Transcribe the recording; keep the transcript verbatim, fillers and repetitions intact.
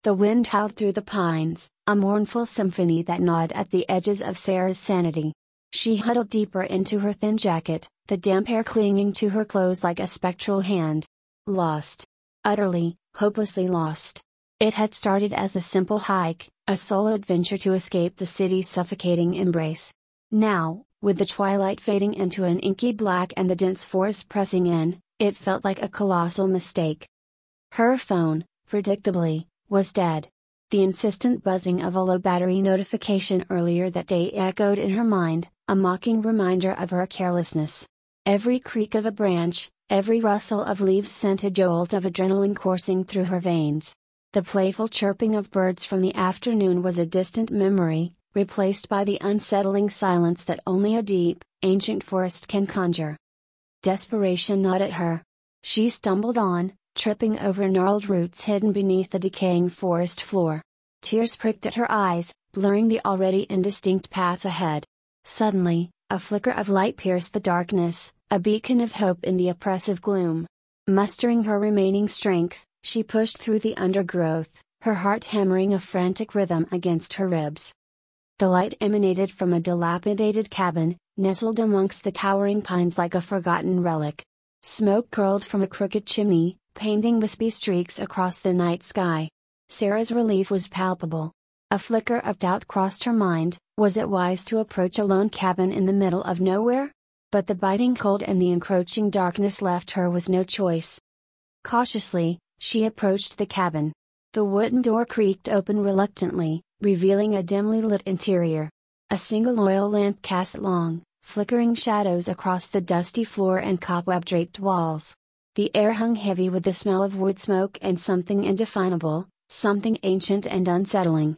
The wind howled through the pines, a mournful symphony that gnawed at the edges of Sarah's sanity. She huddled deeper into her thin jacket, the damp air clinging to her clothes like a spectral hand. Lost. Utterly, hopelessly lost. It had started as a simple hike, a solo adventure to escape the city's suffocating embrace. Now, with the twilight fading into an inky black and the dense forest pressing in, it felt like a colossal mistake. Her phone, predictably, was dead. The insistent buzzing of a low battery notification earlier that day echoed in her mind, a mocking reminder of her carelessness. Every creak of a branch, every rustle of leaves sent a jolt of adrenaline coursing through her veins. The playful chirping of birds from the afternoon was a distant memory, replaced by the unsettling silence that only a deep, ancient forest can conjure. Desperation gnawed at her. She stumbled on, tripping over gnarled roots hidden beneath the decaying forest floor. Tears pricked at her eyes, blurring the already indistinct path ahead. Suddenly, a flicker of light pierced the darkness, a beacon of hope in the oppressive gloom. Mustering her remaining strength, she pushed through the undergrowth, her heart hammering a frantic rhythm against her ribs. The light emanated from a dilapidated cabin, nestled amongst the towering pines like a forgotten relic. Smoke curled from a crooked chimney, painting wispy streaks across the night sky. Sarah's relief was palpable. A flicker of doubt crossed her mind, was it wise to approach a lone cabin in the middle of nowhere? But the biting cold and the encroaching darkness left her with no choice. Cautiously, she approached the cabin. The wooden door creaked open reluctantly, revealing a dimly lit interior. A single oil lamp cast long, flickering shadows across the dusty floor and cobweb-draped walls. The air hung heavy with the smell of wood smoke and something indefinable, something ancient and unsettling,